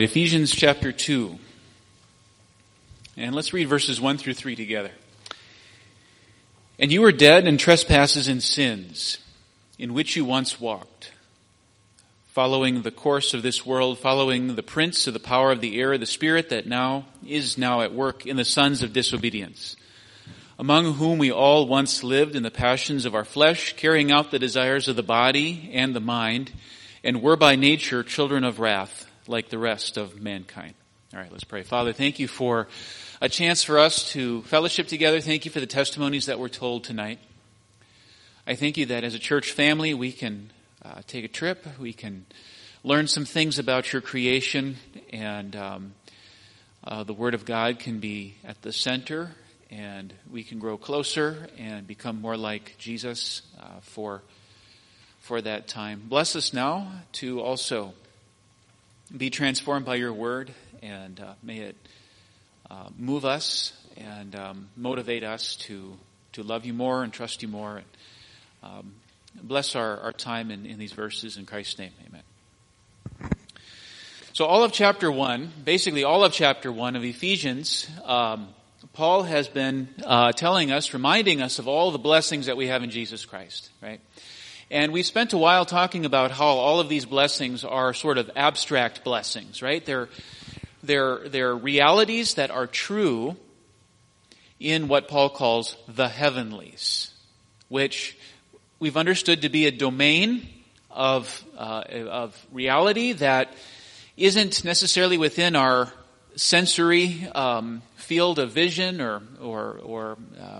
Ephesians chapter 2. And let's read verses 1 through 3 together. And you were dead in trespasses and sins, in which you once walked, following the course of this world, following the prince of the power of the air, the spirit that is now at work in the sons of disobedience, among whom we all once lived in the passions of our flesh, carrying out the desires of the body and the mind, and were by nature children of wrath, like the rest of mankind. All right, let's pray. Father, thank you for a chance for us to fellowship together. Thank you for the testimonies that were told tonight. I thank you that as a church family, we can take a trip. We can learn some things about your creation, and the Word of God can be at the center, and we can grow closer and become more like Jesus for that time. Bless us now to also be transformed by your word, and may it move us and motivate us to love you more and trust you more. And bless our time in these verses in Christ's name. Amen. So all of chapter 1, basically all of chapter 1 of Ephesians, Paul has been telling us, reminding us of all the blessings that we have in Jesus Christ, right? And we spent a while talking about how all of these blessings are sort of abstract blessings, right? They're realities that are true in what Paul calls the heavenlies, which we've understood to be a domain of reality that isn't necessarily within our sensory field of vision or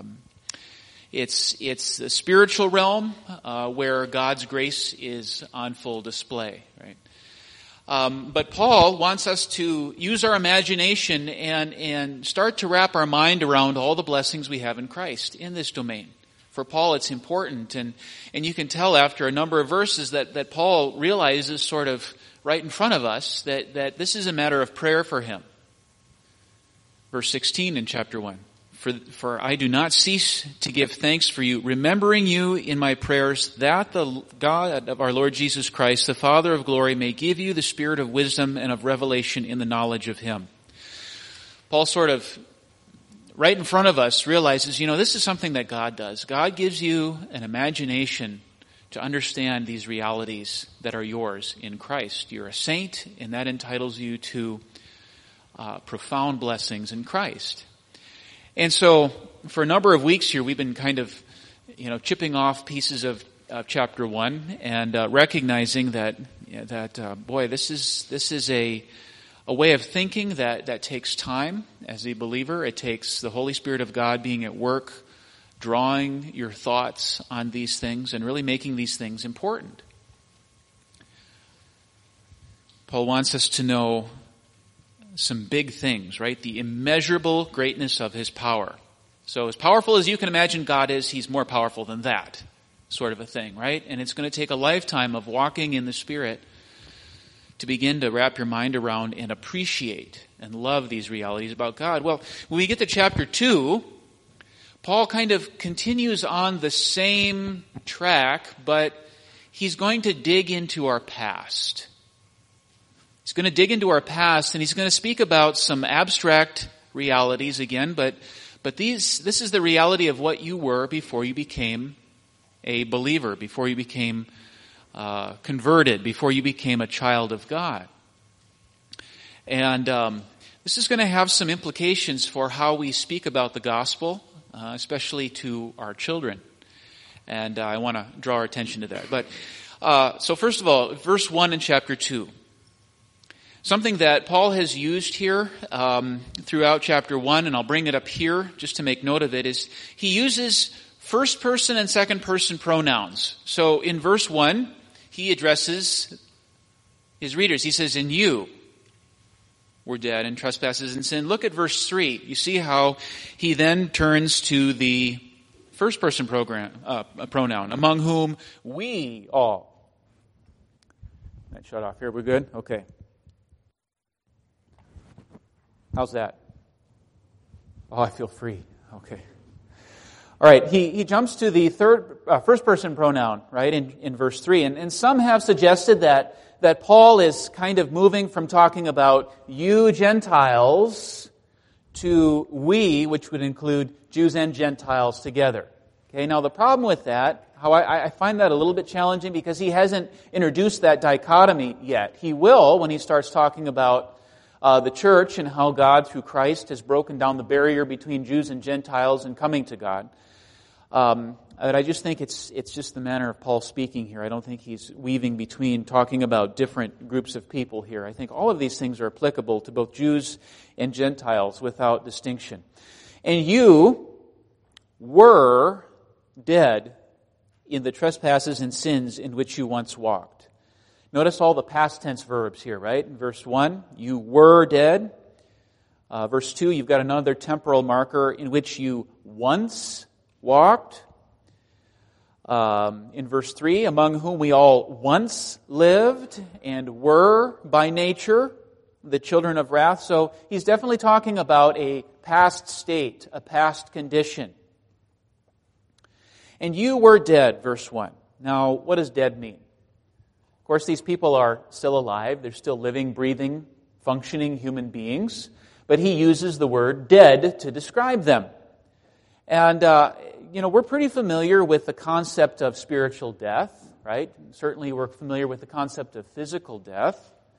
it's the spiritual realm where God's grace is on full display, right? But Paul wants us to use our imagination and start to wrap our mind around all the blessings we have in Christ in this domain. For Paul, it's important, and you can tell after a number of verses that Paul realizes sort of right in front of us that this is a matter of prayer for him. Verse 16 in chapter 1. For I do not cease to give thanks for you, remembering you in my prayers, that the God of our Lord Jesus Christ, the Father of glory, may give you the spirit of wisdom and of revelation in the knowledge of him. Paul sort of, right in front of us, realizes, this is something that God does. God gives you an imagination to understand these realities that are yours in Christ. You're a saint, and that entitles you to profound blessings in Christ. And so, for a number of weeks here, we've been kind of, chipping off pieces of chapter 1 and recognizing that this is a way of thinking that takes time as a believer. It takes the Holy Spirit of God being at work, drawing your thoughts on these things and really making these things important. Paul wants us to know some big things, right? The immeasurable greatness of his power. So as powerful as you can imagine God is, he's more powerful than that sort of a thing, right? And it's going to take a lifetime of walking in the Spirit to begin to wrap your mind around and appreciate and love these realities about God. Well, when we get to chapter 2, Paul kind of continues on the same track, but he's going to dig into our past. He's going to dig into our past, and he's going to speak about some abstract realities again, but this is the reality of what you were before you became a believer, before you became converted, before you became a child of God. And this is going to have some implications for how we speak about the gospel, especially to our children. And I want to draw our attention to that. But so first of all, verse 1 in chapter 2. Something that Paul has used here throughout chapter 1, and I'll bring it up here just to make note of it, is he uses first person and second person pronouns. So in verse 1, he addresses his readers. He says, "And you were dead in trespasses and sin." Look at verse 3. You see how he then turns to the first person pronoun, among whom we all. That shut off here. We're good? Okay. How's that? Oh, I feel free. Okay. All right, he jumps to the first person pronoun, right, in verse 3. And some have suggested that Paul is kind of moving from talking about you Gentiles to we, which would include Jews and Gentiles together. Okay, now the problem with that, how I find that a little bit challenging because he hasn't introduced that dichotomy yet. He will when he starts talking about the church and how God, through Christ, has broken down the barrier between Jews and Gentiles and coming to God. But I just think it's just the manner of Paul speaking here. I don't think he's weaving between talking about different groups of people here. I think all of these things are applicable to both Jews and Gentiles without distinction. And you were dead in the trespasses and sins in which you once walked. Notice all the past tense verbs here, right? In verse 1, you were dead. Verse 2, you've got another temporal marker in which you once walked. In verse 3, among whom we all once lived and were by nature the children of wrath. So he's definitely talking about a past state, a past condition. And you were dead, verse 1. Now, what does dead mean? Of course, these people are still alive. They're still living, breathing, functioning human beings. But he uses the word dead to describe them. And, we're pretty familiar with the concept of spiritual death, right? Certainly we're familiar with the concept of physical death.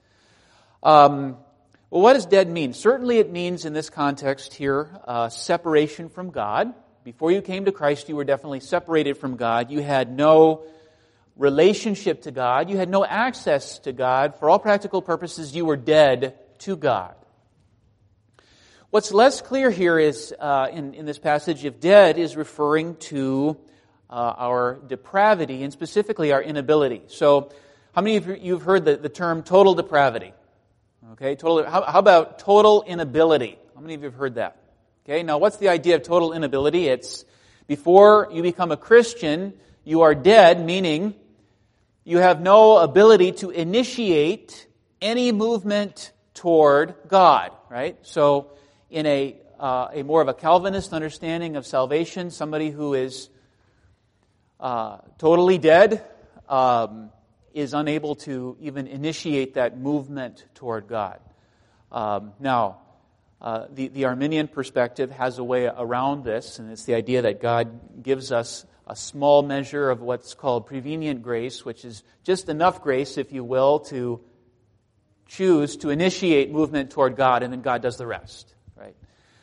Well, what does dead mean? Certainly it means in this context here, separation from God. Before you came to Christ, you were definitely separated from God. You had no relationship to God. You had no access to God. For all practical purposes, you were dead to God. What's less clear here is, in this passage, if dead is referring to our depravity, and specifically our inability. So, how many of you have heard the term total depravity? Okay, how about total inability? How many of you have heard that? Okay, now what's the idea of total inability? It's before you become a Christian, you are dead, meaning you have no ability to initiate any movement toward God, right? So, in a more of a Calvinist understanding of salvation, somebody who is totally dead is unable to even initiate that movement toward God. Now, the Arminian perspective has a way around this, and it's the idea that God gives us a small measure of what's called prevenient grace, which is just enough grace, if you will, to choose to initiate movement toward God, and then God does the rest. Right?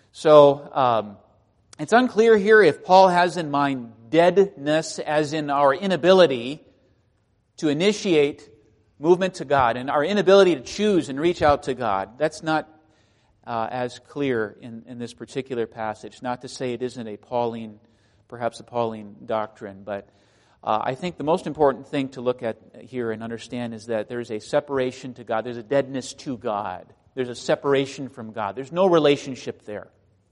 So, it's unclear here if Paul has in mind deadness as in our inability to initiate movement to God and our inability to choose and reach out to God. That's not as clear in this particular passage. Not to say it isn't perhaps a Pauline doctrine, but I think the most important thing to look at here and understand is that there's a separation to God. There's a deadness to God. There's a separation from God. There's no relationship there.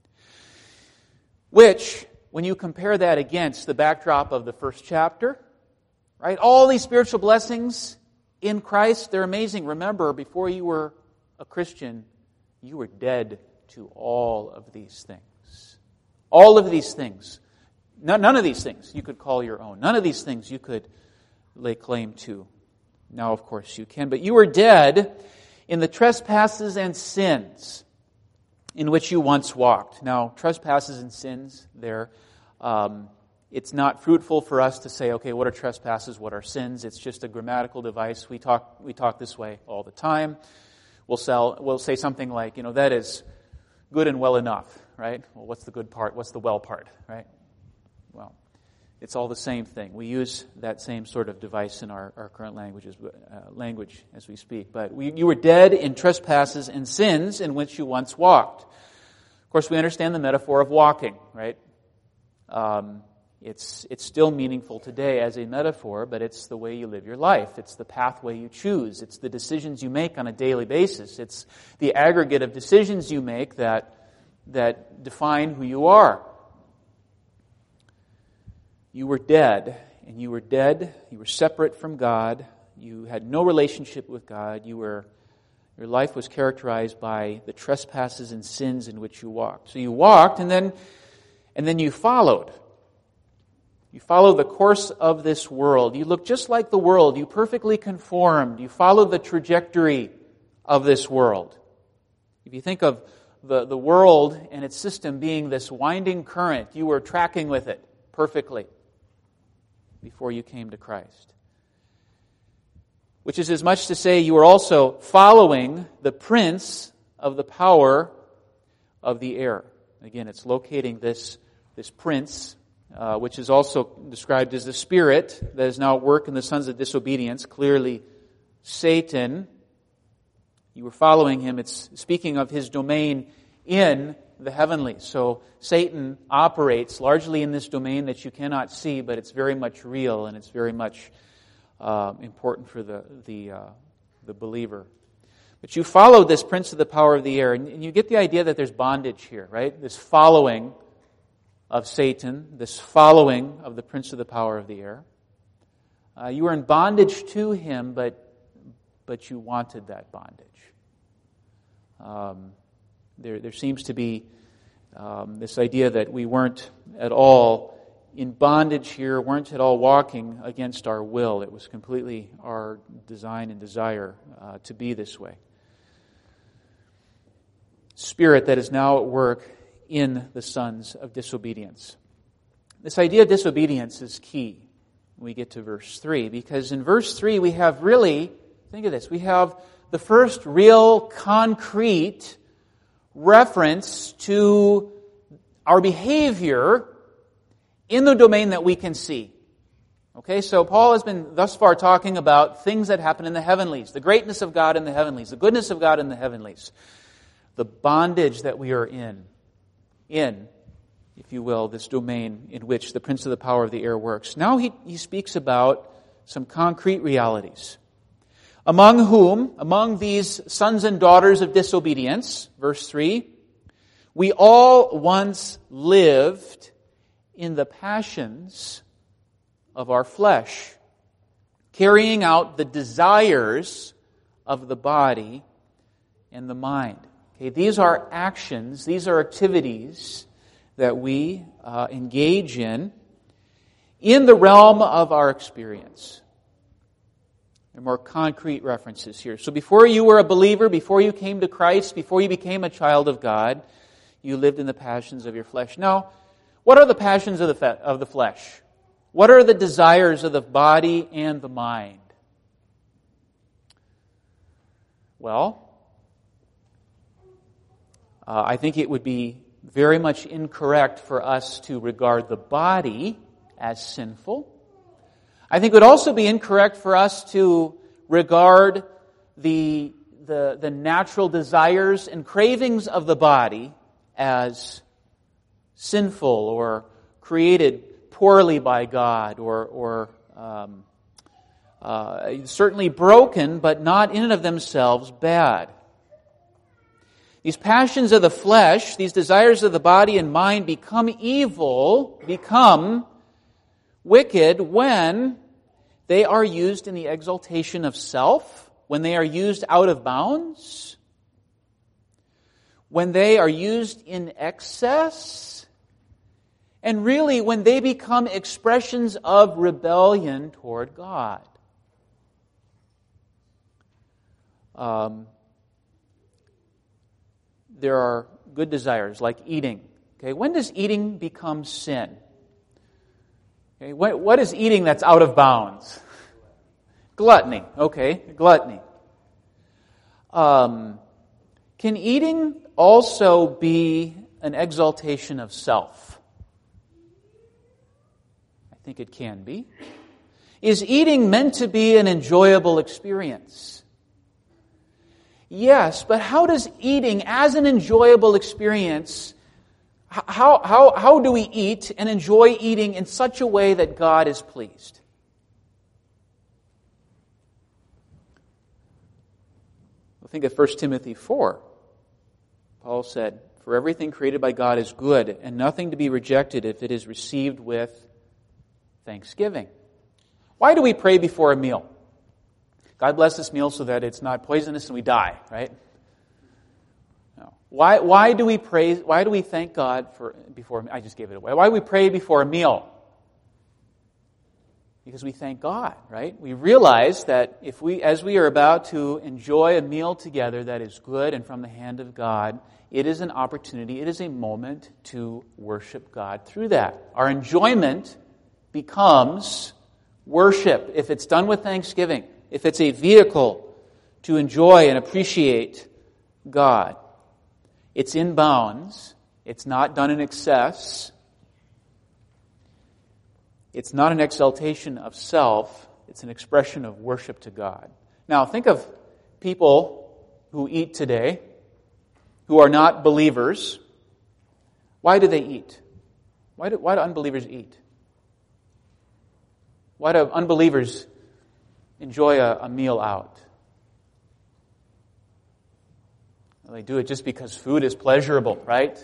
Which, when you compare that against the backdrop of the first chapter, right? All these spiritual blessings in Christ, they're amazing. Remember, before you were a Christian, you were dead to all of these things. All of these things. None of these things you could call your own. None of these things you could lay claim to. Now, of course, you can. But you were dead in the trespasses and sins in which you once walked. Now, trespasses and sins there, it's not fruitful for us to say, okay, what are trespasses, what are sins? It's just a grammatical device. We talk this way all the time. We'll say something like, that is good and well enough, right? Well, what's the good part? What's the well part, right? Well, it's all the same thing. We use that same sort of device in our current language as we speak. But you were dead in trespasses and sins in which you once walked. Of course, we understand the metaphor of walking, right? It's still meaningful today as a metaphor, but it's the way you live your life. It's the pathway you choose. It's the decisions you make on a daily basis. It's the aggregate of decisions you make that define who you are. You were dead, and you were separate from God, you had no relationship with God, your life was characterized by the trespasses and sins in which you walked. So you walked, and then you followed. You follow the course of this world. You look just like the world. You perfectly conformed. You follow the trajectory of this world. If you think of the world and its system being this winding current, you were tracking with it perfectly before you came to Christ. Which is as much to say you were also following the prince of the power of the air. Again, it's locating this prince, which is also described as the spirit that is now at work in the sons of disobedience, clearly Satan. You were following him. It's speaking of his domain in the heavenlies. So Satan operates largely in this domain that you cannot see, but it's very much real and it's very much important for the believer. But you follow this prince of the power of the air, and you get the idea that there's bondage here, right? This following of Satan, this following of the prince of the power of the air. You were in bondage to him, but you wanted that bondage. There seems to be this idea that we weren't at all in bondage here, weren't at all walking against our will. It was completely our design and desire to be this way. Spirit that is now at work in the sons of disobedience. This idea of disobedience is key when we get to verse 3, because in verse 3 we have really, think of this, we have the first real concrete reference to our behavior in the domain that we can see. Okay, so Paul has been thus far talking about things that happen in the heavenlies, the greatness of God in the heavenlies, the goodness of God in the heavenlies, the bondage that we are in, if you will, this domain in which the prince of the power of the air works. Now he speaks about some concrete realities. Among these sons and daughters of disobedience, verse 3, we all once lived in the passions of our flesh, carrying out the desires of the body and the mind. Okay, these are actions, these are activities that we engage in the realm of our experience. There are more concrete references here. So before you were a believer, before you came to Christ, before you became a child of God, you lived in the passions of your flesh. Now, what are the passions of the flesh? What are the desires of the body and the mind? Well, I think it would be very much incorrect for us to regard the body as sinful. I think it would also be incorrect for us to regard the natural desires and cravings of the body as sinful or created poorly by God or certainly broken, but not in and of themselves bad. These passions of the flesh, these desires of the body and mind become evil, become wicked when they are used in the exaltation of self, when they are used out of bounds, when they are used in excess, and really when they become expressions of rebellion toward God. There are good desires like eating. Okay, when does eating become sin? Okay, what is eating that's out of bounds? Gluttony. Okay, gluttony. Can eating also be an exaltation of self? I think it can be. Is eating meant to be an enjoyable experience? Yes, but how does eating as an enjoyable experience, how do we eat and enjoy eating in such a way that God is pleased? Well, think of 1 Timothy 4. Paul said, "For everything created by God is good, and nothing to be rejected if it is received with thanksgiving." Why do we pray before a meal? God bless this meal so that it's not poisonous and we die, right? No. Why do we pray? Why do we thank God for before? I just gave it away. Why do we pray before a meal? Because we thank God, right? We realize that as we are about to enjoy a meal together that is good and from the hand of God, it is an opportunity, it is a moment to worship God through that. Our enjoyment becomes worship if it's done with thanksgiving, if it's a vehicle to enjoy and appreciate God. It's in bounds. It's not done in excess. It's not an exaltation of self. It's an expression of worship to God. Now, think of people who eat today who are not believers. Why do they eat? Why do unbelievers eat? Why do unbelievers enjoy a meal out? Well, they do it just because food is pleasurable, right?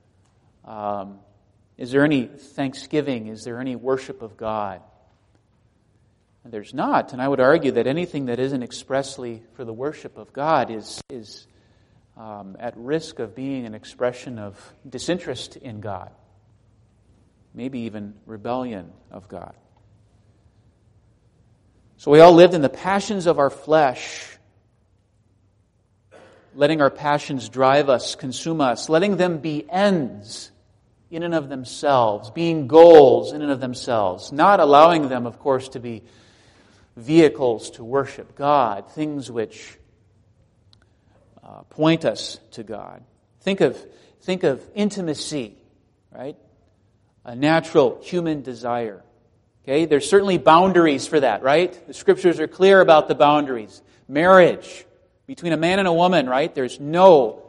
Is there any thanksgiving? Is there any worship of God? And there's not. And I would argue that anything that isn't expressly for the worship of God is at risk of being an expression of disinterest in God. Maybe even rebellion of God. So we all lived in the passions of our flesh, letting our passions drive us, consume us, letting them be ends in and of themselves, being goals in and of themselves, not allowing them, of course, to be vehicles to worship God, things which point us to God. Think of intimacy, right? A natural human desire. Okay, there's certainly boundaries for that, right? The Scriptures are clear about the boundaries. Marriage between a man and a woman, right? There's no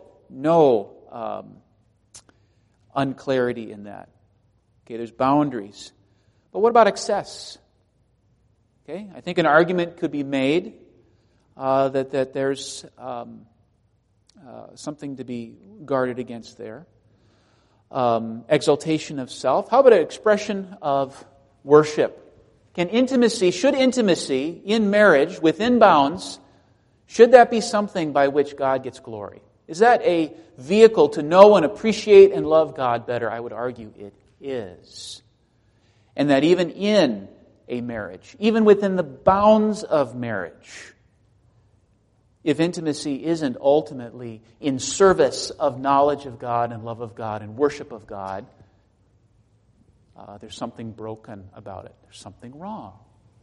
unclarity in that. Okay, there's boundaries. But what about excess? Okay, I think an argument could be made that there's something to be guarded against there. Exaltation of self. How about an expression of worship? Should intimacy in marriage, within bounds, should that be something by which God gets glory? Is that a vehicle to know and appreciate and love God better? I would argue it is. And that even in a marriage, even within the bounds of marriage, if intimacy isn't ultimately in service of knowledge of God and love of God and worship of God, there's something broken about it. There's something wrong.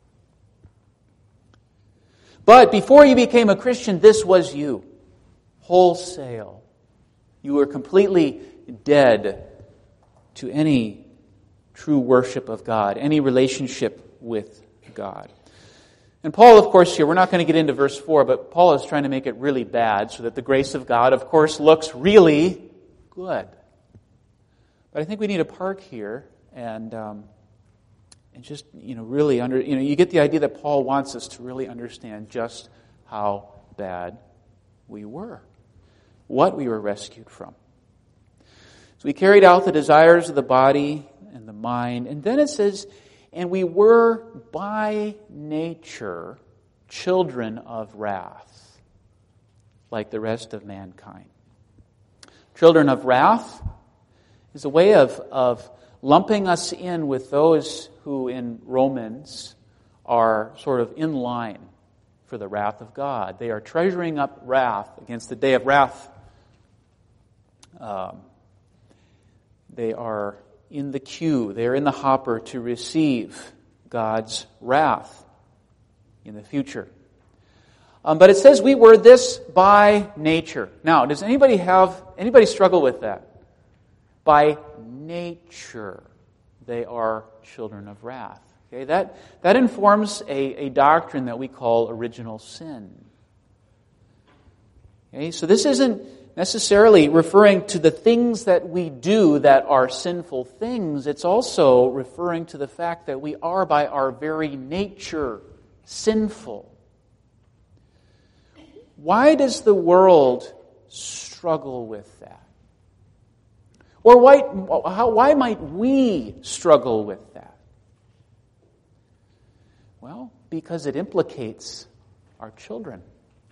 But before you became a Christian, this was you. Wholesale. You were completely dead to any true worship of God, any relationship with God. And Paul, of course, here, we're not going to get into verse 4, but Paul is trying to make it really bad so that the grace of God, of course, looks really good. But I think we need to park here and just, really you get the idea that Paul wants us to really understand just how bad we were, what we were rescued from. So we carried out the desires of the body and the mind, and then it says, and we were by nature children of wrath, like the rest of mankind. Children of wrath is a way of lumping us in with those who in Romans are sort of in line for the wrath of God. They are treasuring up wrath against the day of wrath. They are in the queue, they are in the hopper to receive God's wrath in the future. But it says we were this by nature. Now, does anybody struggle with that? By nature, they are children of wrath. Okay, that informs a doctrine that we call original sin. Okay, so this isn't necessarily referring to the things that we do that are sinful things. It's also referring to the fact that we are by our very nature sinful. Why does the world struggle with that? Or why might we struggle with that? Well, because it implicates our children.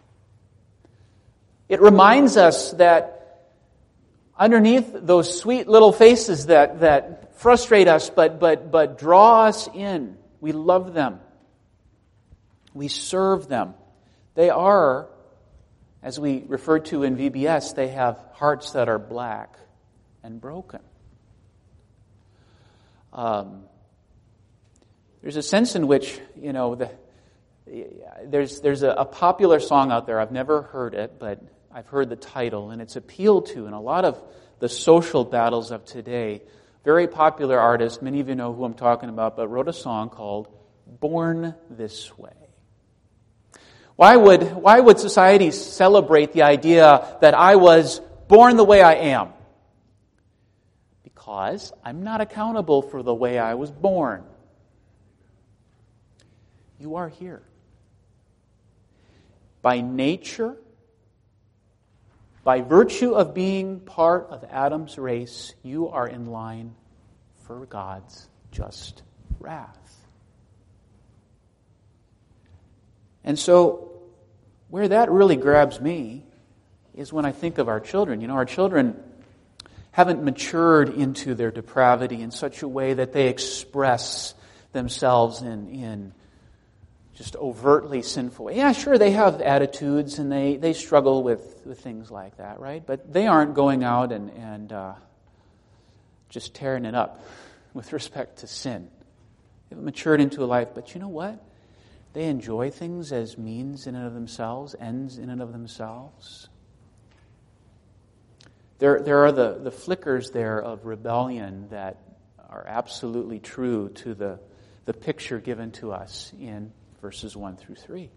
It reminds us that underneath those sweet little faces that frustrate us but draw us in We love them. We serve them. They are, as we referred to in VBS, they have hearts that are black and broken. There's a sense in which, there's a popular song out there. I've never heard it, but I've heard the title, and it's appealed to in a lot of the social battles of today. Very popular artist, many of you know who I'm talking about, but wrote a song called Born This Way. Why would society celebrate the idea that I was born the way I am? Because I'm not accountable for the way I was born. You are here. By nature, by virtue of being part of Adam's race, you are in line for God's just wrath. And so, where that really grabs me is when I think of our children. Our children haven't matured into their depravity in such a way that they express themselves in just overtly sinful way. Yeah, sure, they have attitudes and they struggle with things like that, right? But they aren't going out and just tearing it up with respect to sin. They haven't matured into a life, but you know what? They enjoy things as means in and of themselves, ends in and of themselves. There are the flickers there of rebellion that are absolutely true to the picture given to us in verses 1 through 3.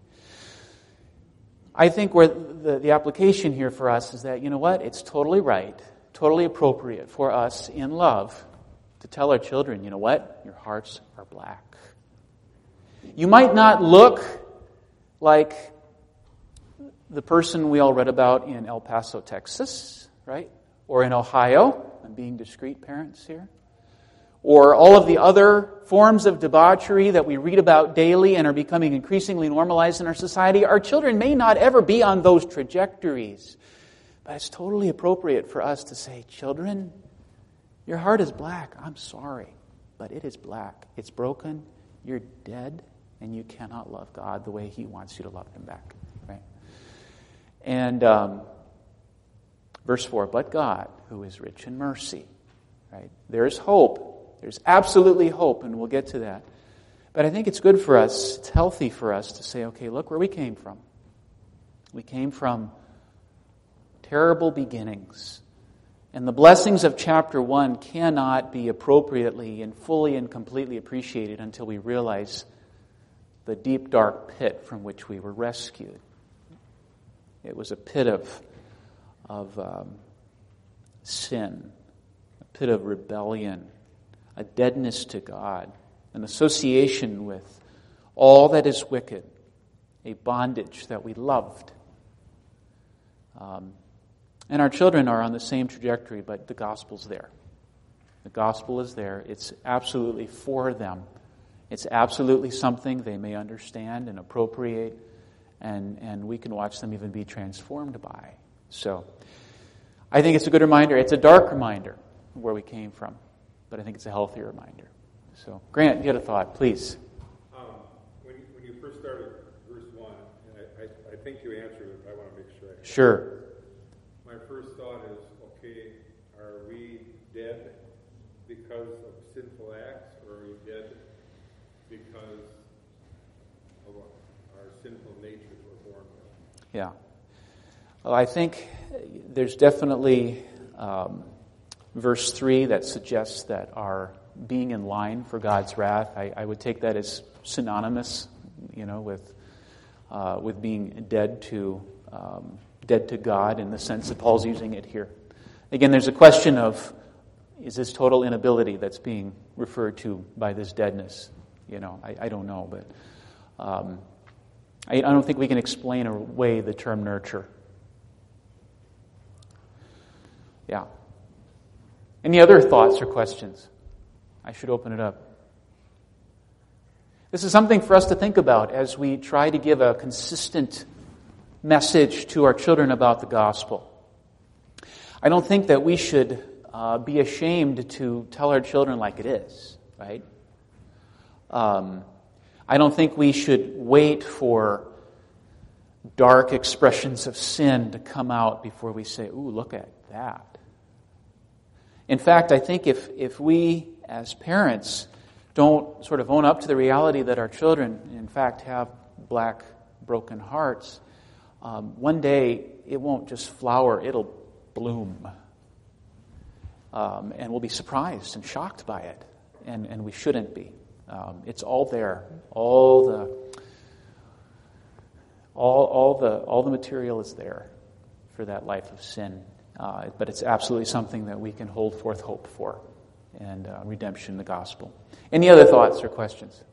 I think where the application here for us is that, you know what? It's totally right, totally appropriate for us in love to tell our children, you know what? Your hearts are black. You might not look like the person we all read about in El Paso, Texas, right? Or in Ohio. I'm being discreet, parents here. Or all of the other forms of debauchery that we read about daily and are becoming increasingly normalized in our society. Our children may not ever be on those trajectories. But it's totally appropriate for us to say, children, your heart is black. I'm sorry, but it is black. It's broken. You're dead. And you cannot love God the way He wants you to love Him back. Right? And verse 4, but God, who is rich in mercy. Right? There's hope. There's absolutely hope, and we'll get to that. But I think it's good for us, it's healthy for us to say, okay, look where we came from. We came from terrible beginnings. And the blessings of chapter 1 cannot be appropriately and fully and completely appreciated until we realize the deep, dark pit from which we were rescued. It was a pit of sin, a pit of rebellion, a deadness to God, an association with all that is wicked, a bondage that we loved. And our children are on the same trajectory, but the gospel's there. The gospel is there. It's absolutely for them. It's absolutely something they may understand and appropriate, and we can watch them even be transformed by. So, I think it's a good reminder. It's a dark reminder of where we came from, but I think it's a healthy reminder. So, Grant, you had a thought, please. When you first started verse 1, and I think you answered it, but I want to make sure. Sure. My first thought is, okay, are we dead because of sinful acts, or are we dead because of our sinful natures we're born with? Yeah. Well, I think there's definitely verse 3 that suggests that our being in line for God's wrath, I would take that as synonymous, with being dead to God in the sense that Paul's using it here. Again, there's a question of, is this total inability that's being referred to by this deadness? I don't know, but I don't think we can explain away the term nurture. Yeah. Any other thoughts or questions? I should open it up. This is something for us to think about as we try to give a consistent message to our children about the gospel. I don't think that we should be ashamed to tell our children like it is, right? I don't think we should wait for dark expressions of sin to come out before we say, ooh, look at that. In fact, I think if we as parents don't sort of own up to the reality that our children, in fact, have black, broken hearts, one day it won't just flower, it'll bloom. And we'll be surprised and shocked by it. And we shouldn't be. It's all there. All the material is there for that life of sin. But it's absolutely something that we can hold forth hope for. And redemption in the gospel. Any other thoughts or questions?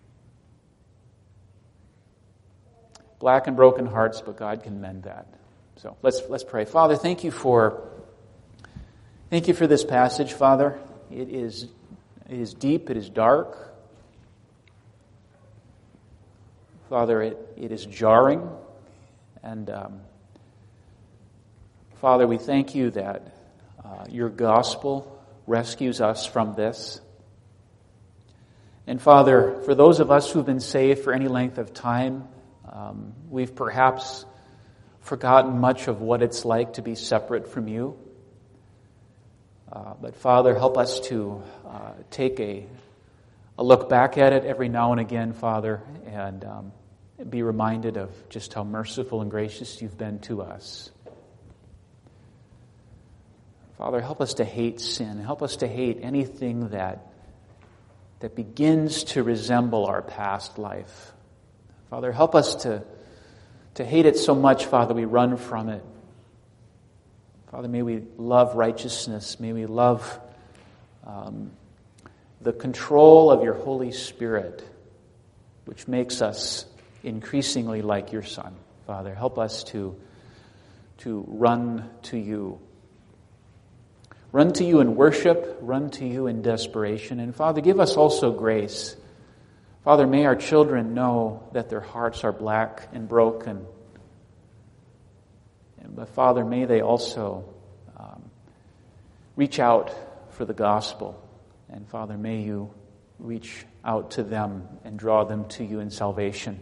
Black and broken hearts, but God can mend that. So let's pray. Father, thank you for this passage, Father. It is deep, it is dark. Father, it is jarring. And Father, we thank you that your gospel rescues us from this. And Father, for those of us who've been saved for any length of time, we've perhaps forgotten much of what it's like to be separate from you. But Father, help us to take a look back at it every now and again, Father, and be reminded of just how merciful and gracious you've been to us. Father, help us to hate sin. Help us to hate anything that begins to resemble our past life. Father, help us to hate it so much, Father, we run from it. Father, may we love righteousness. May we love the control of your Holy Spirit, which makes us increasingly like your Son. Father, help us to run to you. Run to you in worship, run to you in desperation. And Father, give us also grace. Father, may our children know that their hearts are black and broken. But Father, may they also reach out for the gospel. And Father, may you reach out to them and draw them to you in salvation.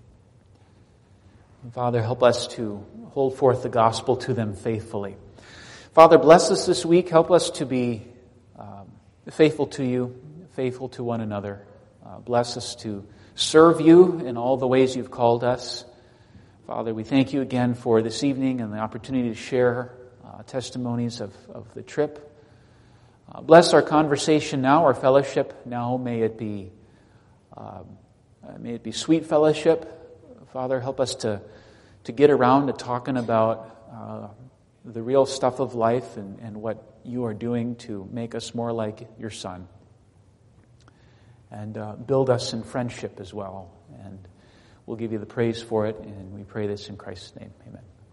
And Father, help us to hold forth the gospel to them faithfully. Father, bless us this week. Help us to be faithful to you, faithful to one another. Bless us to serve you in all the ways you've called us. Father, we thank you again for this evening and the opportunity to share testimonies of the trip. Bless our conversation now, our fellowship now. May it be sweet fellowship. Father, help us to get around to talking about the real stuff of life and what you are doing to make us more like your Son. And build us in friendship as well. And we'll give you the praise for it, and we pray this in Christ's name.